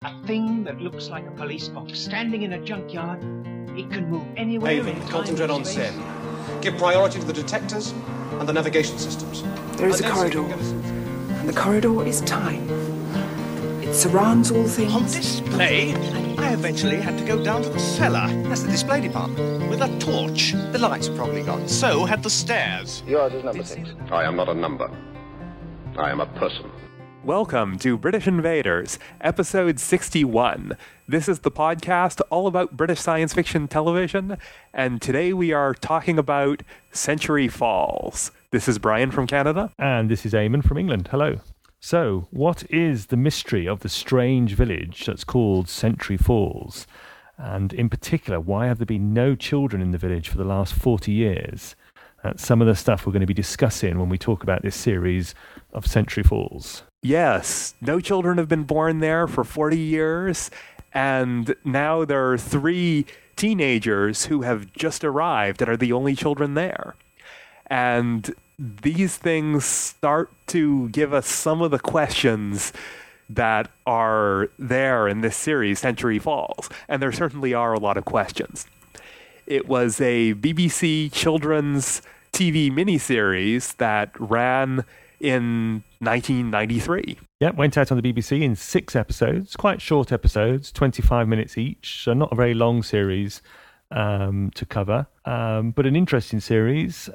A thing that looks like a police box standing in a junkyard. It can move anywhere. Haven, concentrate on Sen. Give priority to the detectors and the navigation systems. There is a corridor, and the corridor is time. It surrounds all things. On display, I eventually had to go down to the cellar. That's the display department. With a torch. The lights are probably gone. So had the stairs. Yours is number 6. I am not a number. I am a person. Welcome to British Invaders, episode 61. This is the podcast all about British science fiction television, and today we are talking about Century Falls. This is Brian from Canada. And this is Eamon from England. Hello. So, what is the mystery of the strange village that's called Century Falls? And in particular, why have there been no children in the village for the last 40 years? That's some of the stuff we're going to be discussing when we talk about this series of Century Falls. Yes, no children have been born there for 40 years, and now there are 3 teenagers who have just arrived and are the only children there. And these things start to give us some of the questions that are there in this series, Century Falls, and there certainly are a lot of questions. It was a BBC children's TV miniseries that ran in 1993. Yeah, went out on the BBC in 6 episodes, quite short episodes, 25 minutes each, so not a very long series to cover, but an interesting series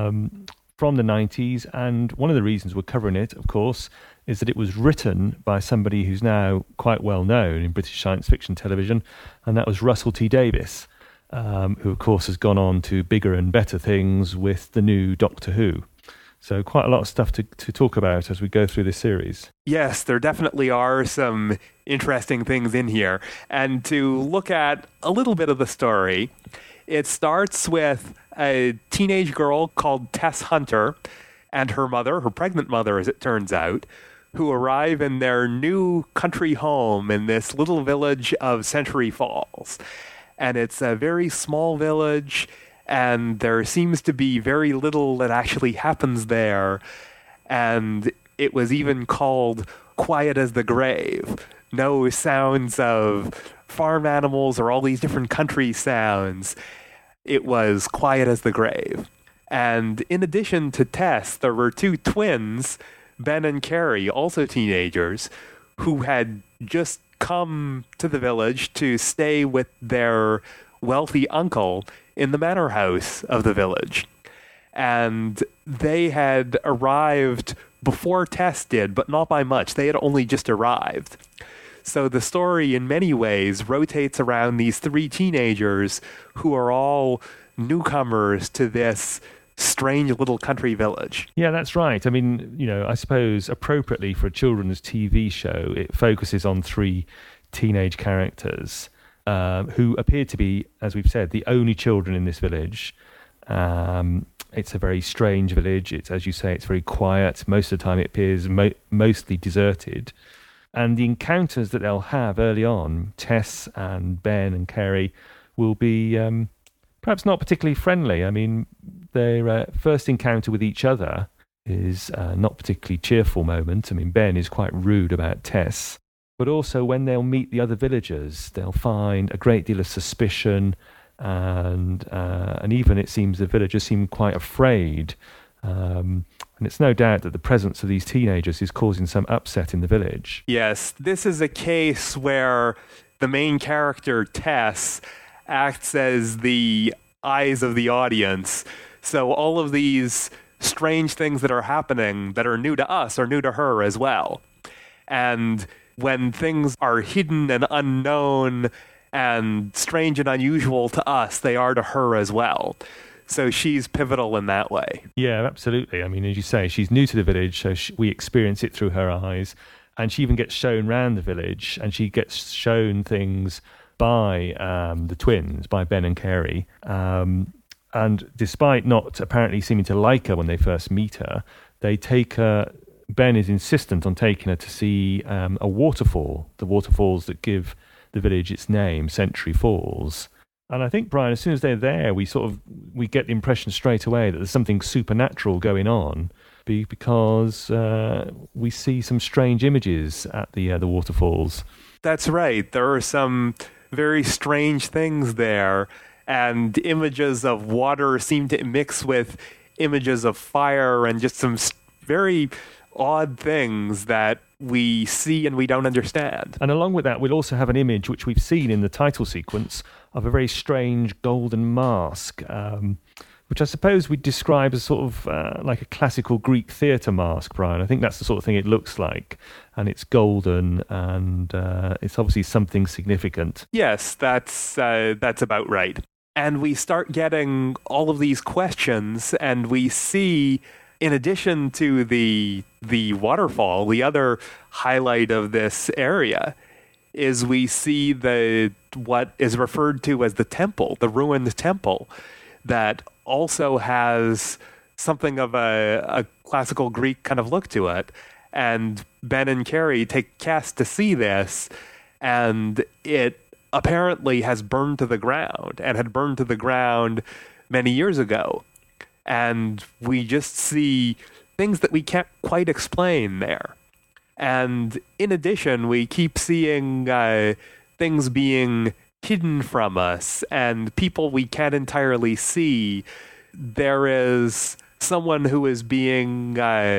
from the 90s, and one of the reasons we're covering it, of course, is that it was written by somebody who's now quite well known in British science fiction television, and that was Russell T Davies, who, of course, has gone on to bigger and better things with the new Doctor Who. So quite a lot of stuff to talk about as we go through this series. Yes, there definitely are some interesting things in here. And to look at a little bit of the story, it starts with a teenage girl called Tess Hunter and her mother, her pregnant mother as it turns out, who arrive in their new country home in this little village of Century Falls. And it's a very small village, and there seems to be very little that actually happens there. And it was even called quiet as the grave. No sounds of farm animals or all these different country sounds. It was quiet as the grave. And in addition to Tess, there were 2 twins, Ben and Carrie, also teenagers, who had just come to the village to stay with their wealthy uncle in the manor house of the village. And they had arrived before Tess did, but not by much. They had only just arrived. So the story in many ways rotates around these 3 teenagers who are all newcomers to this strange little country village. Yeah, that's right. I mean, I suppose appropriately for a children's TV show, it focuses on 3 teenage characters who appear to be, as we've said, the only children in this village. It's a very strange village. It's, as you say, it's very quiet. Most of the time it appears mostly deserted. And the encounters that they'll have early on, Tess and Ben and Carrie, will be perhaps not particularly friendly. I mean, their first encounter with each other is not particularly cheerful moment. I mean, Ben is quite rude about Tess. But also when they'll meet the other villagers, they'll find a great deal of suspicion, and even it seems the villagers seem quite afraid. And it's no doubt that the presence of these teenagers is causing some upset in the village. Yes, this is a case where the main character, Tess, acts as the eyes of the audience. So all of these strange things that are happening that are new to us are new to her as well. And when things are hidden and unknown and strange and unusual to us, they are to her as well. So she's pivotal in that way. Yeah, absolutely. I mean, as you say, she's new to the village, so we experience it through her eyes. And she even gets shown around the village, and she gets shown things by the twins, by Ben and Carrie. And despite not apparently seeming to like her when they first meet her, they take her. Ben is insistent on taking her to see a waterfall, the waterfalls that give the village its name, Century Falls. And I think, Brian, as soon as they're there, we get the impression straight away that there's something supernatural going on. because we see some strange images at the waterfalls. That's right. There are some very strange things there, and images of water seem to mix with images of fire and just some very odd things that we see and we don't understand. And along with that, we'll also have an image which we've seen in the title sequence of a very strange golden mask, which I suppose we'd describe as sort of like a classical Greek theatre mask, Brian. I think that's the sort of thing it looks like. And it's golden, and it's obviously something significant. Yes, that's about right. And we start getting all of these questions, and we see, in addition to the waterfall, the other highlight of this area is we see what is referred to as the temple, the ruined temple, that also has something of a classical Greek kind of look to it. And Ben and Carrie take Cass to see this, and it apparently has burned to the ground, and had burned to the ground many years ago. And we just see things that we can't quite explain there. And in addition, we keep seeing things being hidden from us and people we can't entirely see. There is someone who is being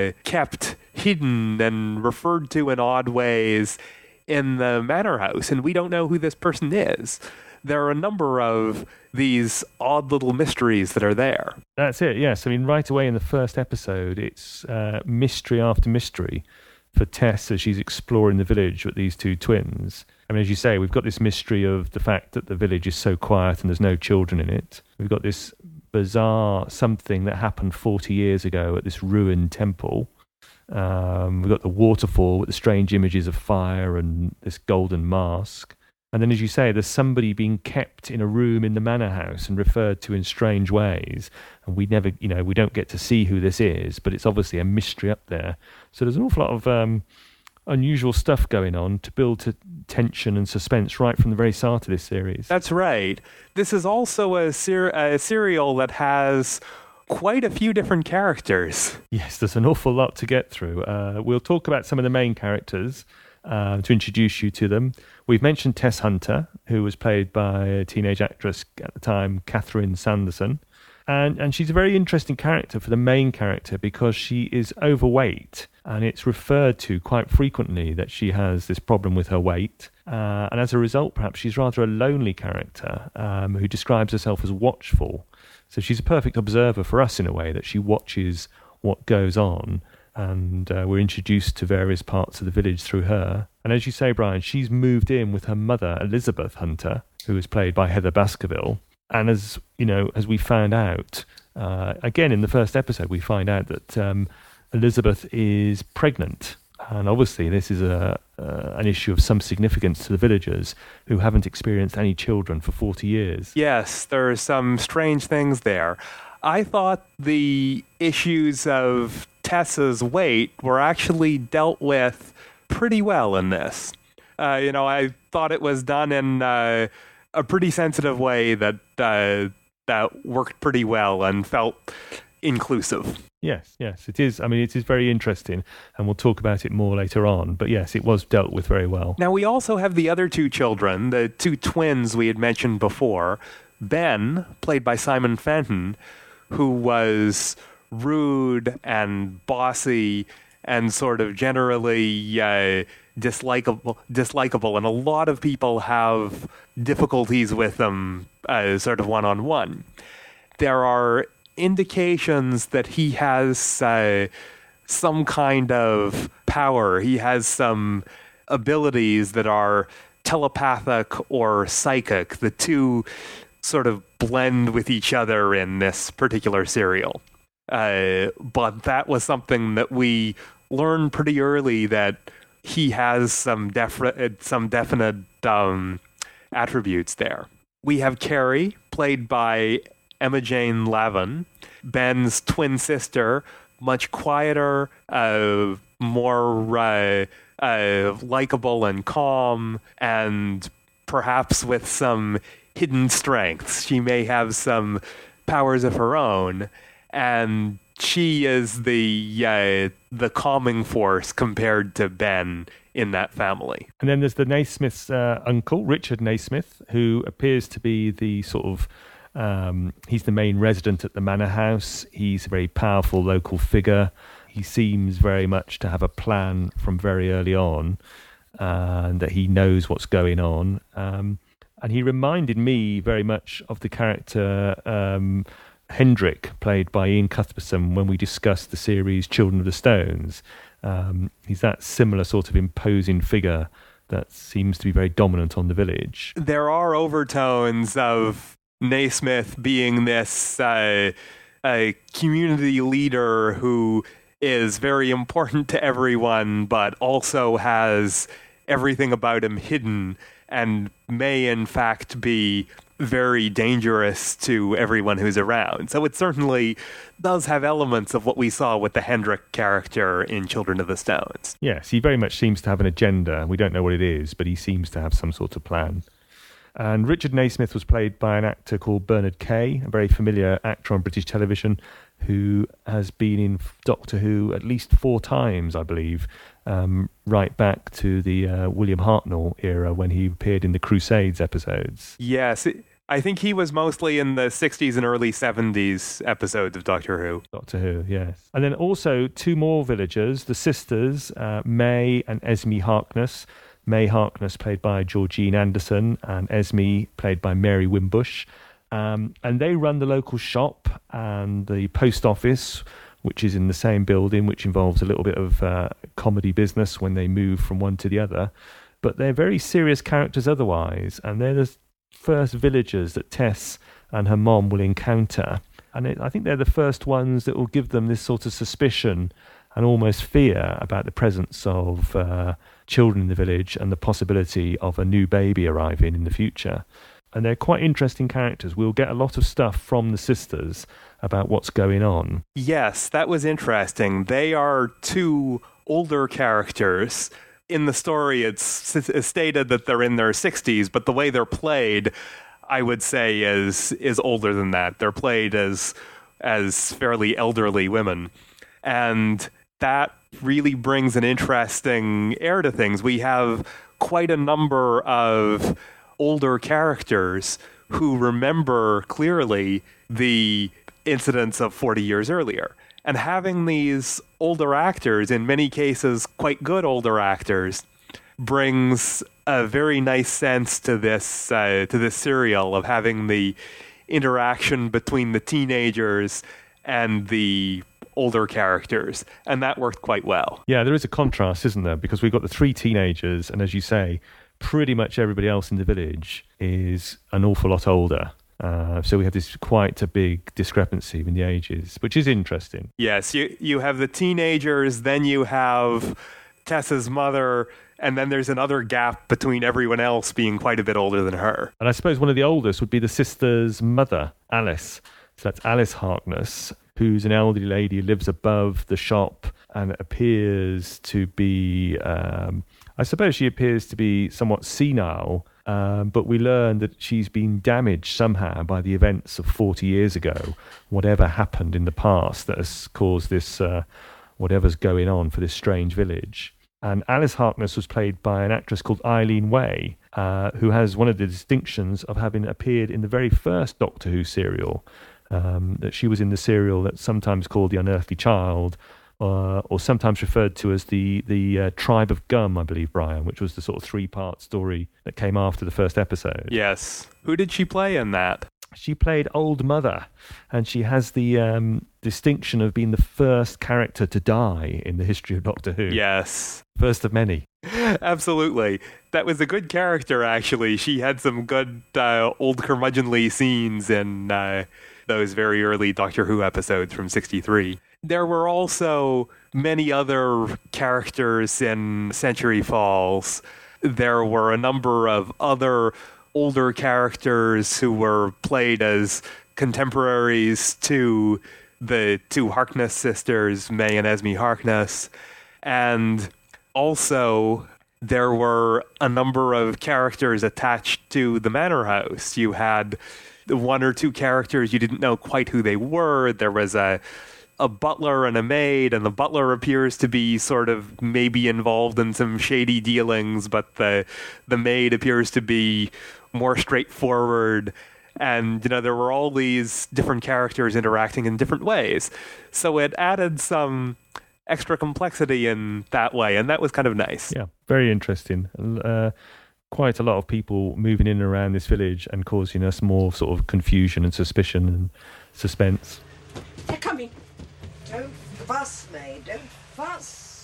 kept hidden and referred to in odd ways in the manor house, and we don't know who this person is. There are a number of these odd little mysteries that are there. That's it, yes. I mean, right away in the first episode, it's mystery after mystery for Tess as she's exploring the village with these two twins. I mean, as you say, we've got this mystery of the fact that the village is so quiet and there's no children in it. We've got this bizarre something that happened 40 years ago at this ruined temple. We've got the waterfall with the strange images of fire and this golden mask. And then, as you say, there's somebody being kept in a room in the manor house and referred to in strange ways. And we never, we don't get to see who this is, but it's obviously a mystery up there. So there's an awful lot of unusual stuff going on to build to tension and suspense right from the very start of this series. That's right. This is also a serial that has quite a few different characters. Yes, there's an awful lot to get through. We'll talk about some of the main characters to introduce you to them. We've mentioned Tess Hunter, who was played by a teenage actress at the time, Catherine Sanderson. And she's a very interesting character for the main character because she is overweight, and it's referred to quite frequently that she has this problem with her weight. And as a result, perhaps she's rather a lonely character who describes herself as watchful. So she's a perfect observer for us in a way, that she watches what goes on, and we're introduced to various parts of the village through her. And as you say, Brian, she's moved in with her mother, Elizabeth Hunter, who is played by Heather Baskerville. And as we found out, again in the first episode, we find out that Elizabeth is pregnant. And obviously this is an issue of some significance to the villagers who haven't experienced any children for 40 years. Yes, there are some strange things there. I thought the issues of Tessa's weight were actually dealt with pretty well in this. I thought it was done in a pretty sensitive way that worked pretty well and felt inclusive. Yes, it is. I mean, it is very interesting, and we'll talk about it more later on. But yes, it was dealt with very well. Now, we also have the other two children, the two twins we had mentioned before. Ben, played by Simon Fenton, who was rude and bossy and sort of generally dislikable, and a lot of people have difficulties with him sort of one-on-one. There are indications that he has some kind of power. He has some abilities that are telepathic or psychic. The two sort of blend with each other in this particular serial. But that was something that we learned pretty early, that he has some definite attributes there. We have Carrie, played by Emma Jane Lavin, Ben's twin sister, much quieter, more likable and calm, and perhaps with some hidden strengths. She may have some powers of her own. And she is the calming force compared to Ben in that family. And then there's the Naismith's uncle, Richard Naismith, who appears to be the sort of he's the main resident at the manor house. He's a very powerful local figure. He seems very much to have a plan from very early on, and that he knows what's going on. And he reminded me very much of the character Hendrik, played by Ian Cuthbertson, when we discussed the series Children of the Stones. He's that similar sort of imposing figure that seems to be very dominant on the village. There are overtones of Naismith being this a community leader who is very important to everyone, but also has everything about him hidden and may in fact be very dangerous to everyone who's around. So it certainly does have elements of what we saw with the Hendrik character in Children of the Stones. Yes, he very much seems to have an agenda. We don't know what it is, but he seems to have some sort of plan. And Richard Naismith was played by an actor called Bernard Kay, a very familiar actor on British television, who has been in Doctor Who at least 4 times, I believe, right back to the William Hartnell era when he appeared in the Crusades episodes. Yes, I think he was mostly in the 60s and early 70s episodes of Doctor Who. Doctor Who, yes. And then also 2 more villagers, the sisters, May and Esme Harkness. May Harkness played by Georgine Anderson and Esme played by Mary Wimbush. And they run the local shop and the post office, which is in the same building, which involves a little bit of comedy business when they move from one to the other. But they're very serious characters otherwise, and they're the first villagers that Tess and her mom will encounter. And I think they're the first ones that will give them this sort of suspicion and almost fear about the presence of children in the village and the possibility of a new baby arriving in the future. And they're quite interesting characters. We'll get a lot of stuff from the sisters about what's going on. Yes, that was interesting. They are 2 older characters. In the story, it's stated that they're in their 60s, but the way they're played, I would say, is older than that. They're played as fairly elderly women. And that really brings an interesting air to things. We have quite a number of older characters who remember clearly the incidents of 40 years earlier. And having these older actors, in many cases quite good older actors, brings a very nice sense to this serial of having the interaction between the teenagers and the older characters, and that worked quite well. Yeah, there is a contrast, isn't there? Because we've got the 3 teenagers, and as you say, pretty much everybody else in the village is an awful lot older. So we have this quite a big discrepancy in the ages, which is interesting. Yes, you have the teenagers, then you have Tessa's mother, and then there's another gap between everyone else being quite a bit older than her. And I suppose one of the oldest would be the sister's mother, Alice. So that's Alice Harkness, who's an elderly lady who lives above the shop and appears to be, I suppose she appears to be somewhat senile, but we learn that she's been damaged somehow by the events of 40 years ago, whatever happened in the past that has caused this, whatever's going on for this strange village. And Alice Harkness was played by an actress called Eileen Way, who has one of the distinctions of having appeared in the very first Doctor Who serial. That she was in the serial that's sometimes called The Unearthly Child, or sometimes referred to as the Tribe of Gum, I believe, Brian, which was the sort of 3-part story that came after the first episode. Yes. Who did she play in that? She played Old Mother, and she has the distinction of being the first character to die in the history of Doctor Who. Yes. First of many. Absolutely. That was a good character, actually. She had some good old curmudgeonly scenes in those very early Doctor Who episodes from 63. There were also many other characters in Century Falls. There were a number of other older characters who were played as contemporaries to the 2 Harkness sisters, May and Esme Harkness. And also there were a number of characters attached to the Manor House. You had 1 or 2 characters you didn't know quite who they were. There was a a butler and a maid, and the butler appears to be sort of maybe involved in some shady dealings, but the maid appears to be more straightforward. And, there were all these different characters interacting in different ways. So it added some extra complexity in that way, and that was kind of nice. Yeah, very interesting. Quite a lot of people moving in and around this village and causing us more sort of confusion and suspicion and suspense. They're coming. Don't fuss, maid, don't fuss.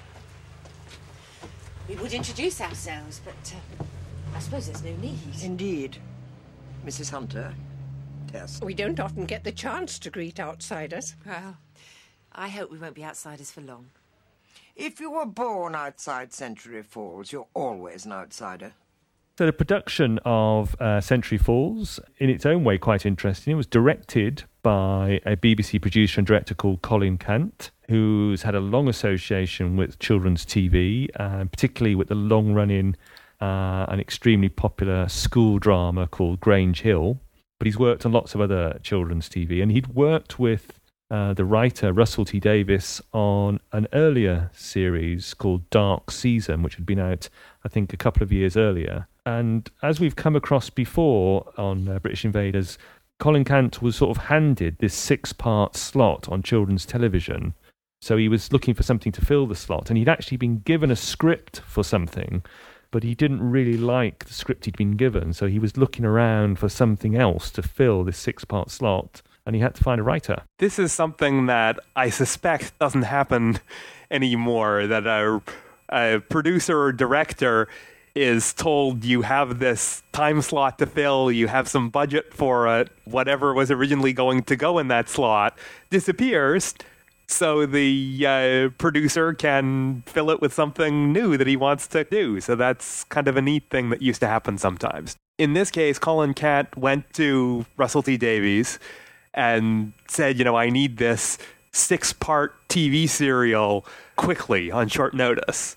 We would introduce ourselves, but I suppose there's no need. Indeed. Mrs. Hunter. Yes. We don't often get the chance to greet outsiders. Well, I hope we won't be outsiders for long. If you were born outside Century Falls, you're always an outsider. So the production of Century Falls, in its own way, quite interesting. It was directed by a BBC producer and director called Colin Cant, who's had a long association with children's TV, particularly with the long-running and extremely popular school drama called Grange Hill. But he's worked on lots of other children's TV, and he'd worked with the writer Russell T Davies on an earlier series called Dark Season, which had been out, I think, a couple of years earlier. And as we've come across before on British Invaders, Colin Cant was sort of handed this 6-part slot on children's television. So he was looking for something to fill the slot, and he'd actually been given a script for something, but he didn't really like the script he'd been given, so he was looking around for something else to fill this 6-part slot, and he had to find a writer. This is something that I suspect doesn't happen anymore, that a producer or director is told you have this time slot to fill, you have some budget for it, whatever was originally going to go in that slot disappears, so the producer can fill it with something new that he wants to do. So that's kind of a neat thing that used to happen sometimes. In this case, Colin Cant went to Russell T Davies and said, I need this 6-part TV serial quickly on short notice.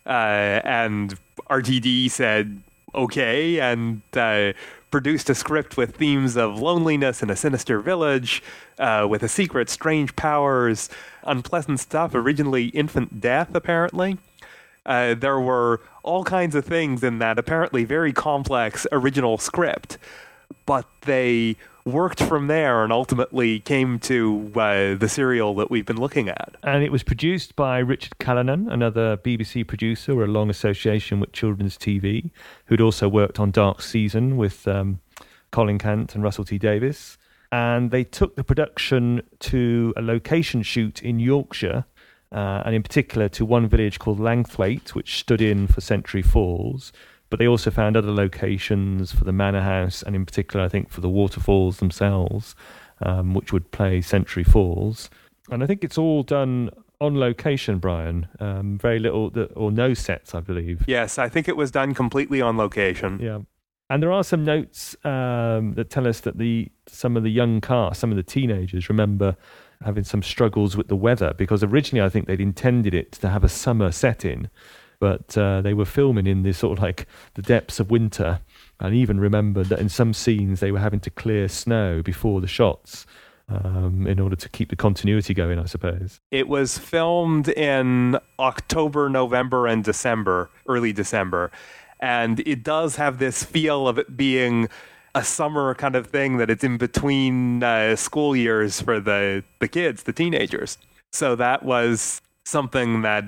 And RTD said, okay, and produced a script with themes of loneliness in a sinister village, with a secret, strange powers, unpleasant stuff, originally infant death, apparently. There were all kinds of things in that apparently very complex original script, but they worked from there and ultimately came to the serial that we've been looking at. And it was produced by Richard Callanan, another BBC producer with a long association with children's TV, who'd also worked on Dark Season with Colin Cant and Russell T Davies. And they took the production to a location shoot in Yorkshire, and in particular to one village called Langthwaite, which stood in for Century Falls. But they also found other locations for the Manor House, and in particular, I think, for the waterfalls themselves, which would play Century Falls. And I think it's all done on location, Brian. Very little or no sets, I believe. Yes, I think it was done completely on location. Yeah. And there are some notes that tell us that some of the young cast, some of the teenagers, remember having some struggles with the weather, because originally I think they'd intended it to have a summer setting, but they were filming in this sort of like the depths of winter, and even remembered that in some scenes they were having to clear snow before the shots in order to keep the continuity going, I suppose. It was filmed in October, November, and December, early December, and it does have this feel of it being a summer kind of thing, that it's in between school years for the kids, the teenagers. So that was something that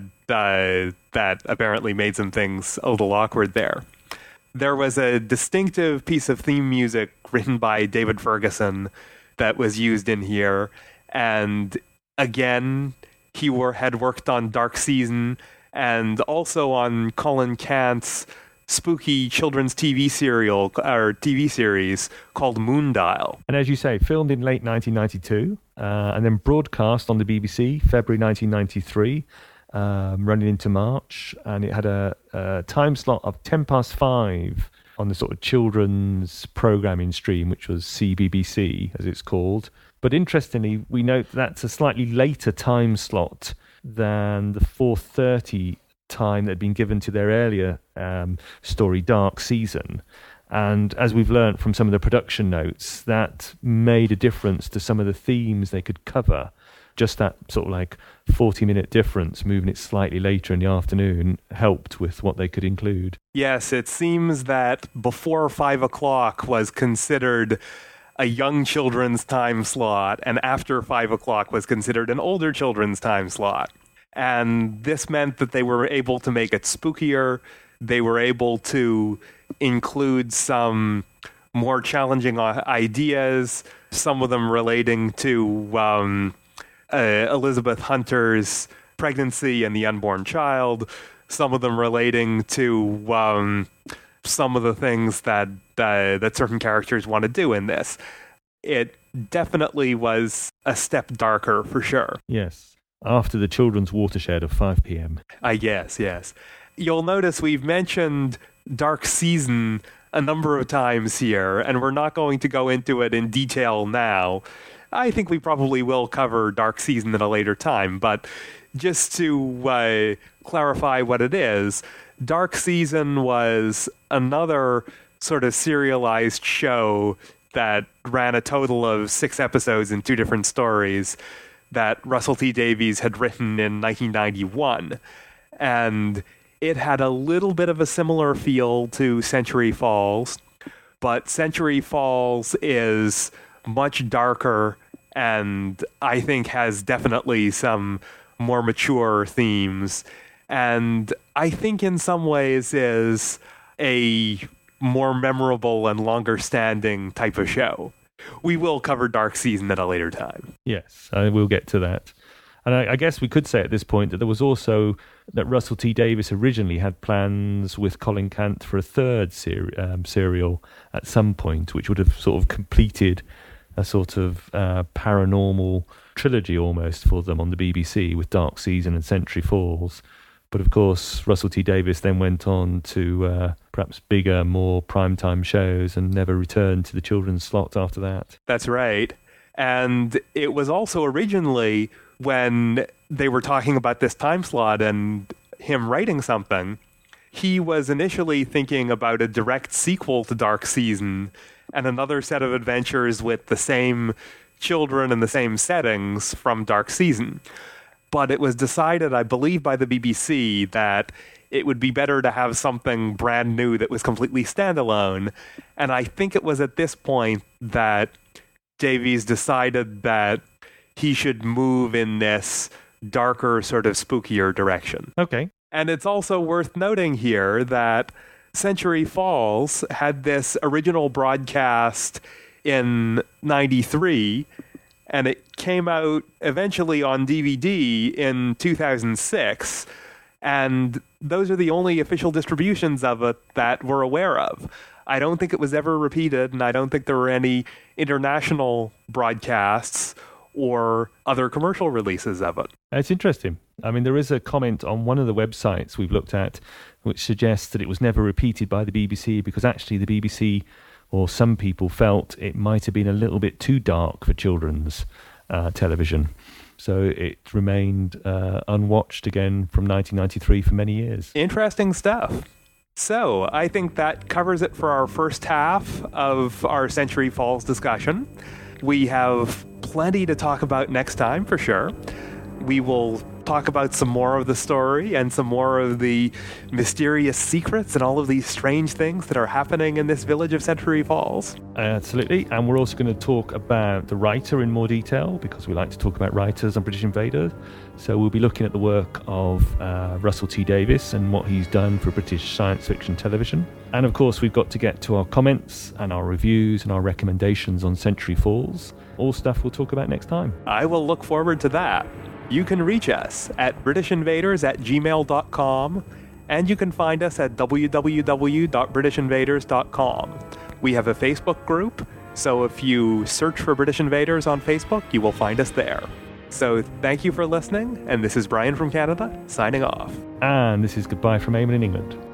apparently made some things a little awkward there. There was a distinctive piece of theme music written by David Ferguson that was used in here. And again, he had worked on Dark Season and also on Colin Cant's spooky children's TV series called Moondial. And as you say, filmed in late 1992 and then broadcast on the BBC February 1993, running into March, and it had a time slot of 5:10 on the sort of children's programming stream, which was CBBC as it's called. But interestingly, we note that's a slightly later time slot than the 4:30 time that had been given to their earlier story, Dark Season. And as we've learnt from some of the production notes, that made a difference to some of the themes they could cover just that sort of like 40-minute difference, moving it slightly later in the afternoon, helped with what they could include. Yes, it seems that before 5 o'clock was considered a young children's time slot, and after 5 o'clock was considered an older children's time slot. And this meant that they were able to make it spookier. They were able to include some more challenging ideas, some of them relating to Elizabeth Hunter's pregnancy and the unborn child, some of them relating to some of the things that certain characters want to do in this. It definitely was a step darker, for sure. Yes, after the children's watershed of 5 p.m. Yes. You'll notice we've mentioned Dark Season a number of times here, and we're not going to go into it in detail now. I think we probably will cover Dark Season at a later time, but just to clarify what it is, Dark Season was another sort of serialized show that ran a total of 6 episodes in 2 different stories that Russell T Davies had written in 1991. And it had a little bit of a similar feel to Century Falls, but Century Falls is much darker and I think has definitely some more mature themes. And I think in some ways is a more memorable and longer standing type of show. We will cover Dark Season at a later time. Yes, we'll get to that. And I guess we could say at this point that there was also that Russell T Davies originally had plans with Colin Cant for a third serial at some point, which would have sort of completed a sort of paranormal trilogy almost for them on the BBC with Dark Season and Century Falls. But of course, Russell T Davies then went on to perhaps bigger, more primetime shows and never returned to the children's slot after that. That's right. And it was also originally, when they were talking about this time slot and him writing something, he was initially thinking about a direct sequel to Dark Season and another set of adventures with the same children and the same settings from Dark Season. But it was decided, I believe, by the BBC that it would be better to have something brand new that was completely standalone. And I think it was at this point that Davies decided that he should move in this darker, sort of spookier direction. Okay. And it's also worth noting here that Century Falls had this original broadcast in 93, and it came out eventually on DVD in 2006, and those are the only official distributions of it that we're aware of. I don't think it was ever repeated, and I don't think there were any international broadcasts or other commercial releases of it. It's interesting. I mean, there is a comment on one of the websites we've looked at which suggests that it was never repeated by the BBC because actually the BBC, or some people, felt it might have been a little bit too dark for children's television. So it remained unwatched again from 1993 for many years. Interesting stuff. So I think that covers it for our first half of our Century Falls discussion. We have plenty to talk about next time, for sure. We will talk about some more of the story and some more of the mysterious secrets and all of these strange things that are happening in this village of Century Falls. Absolutely. And we're also going to talk about the writer in more detail because we like to talk about writers on British Invader. So we'll be looking at the work of Russell T Davies and what he's done for British science fiction television. And of course, we've got to get to our comments and our reviews and our recommendations on Century Falls. All stuff we'll talk about next time. I will look forward to that. You can reach us at britishinvaders@gmail.com, and you can find us at www.britishinvaders.com. We have a Facebook group, so if you search for British Invaders on Facebook, you will find us there. So thank you for listening, and this is Brian from Canada, signing off. And this is goodbye from Eamon in England.